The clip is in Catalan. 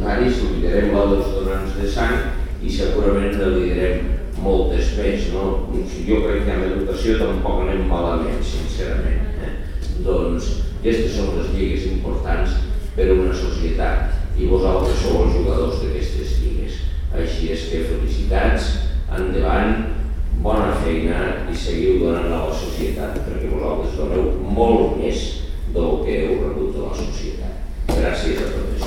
voluntaris, liderem la dels donants de sang i segurament ne liderem moltes més. Jo crec que en l'educació tampoc anem malament, sincerament. Doncs aquestes són les lligues importants per a una societat i vosaltres sou els jugadors d'aquestes lligues. Així és que felicitats, endavant, bona feina i seguiu donant a la societat, perquè vosaltres doneu molt més del que heu rebut de la societat. Gràcies a tots.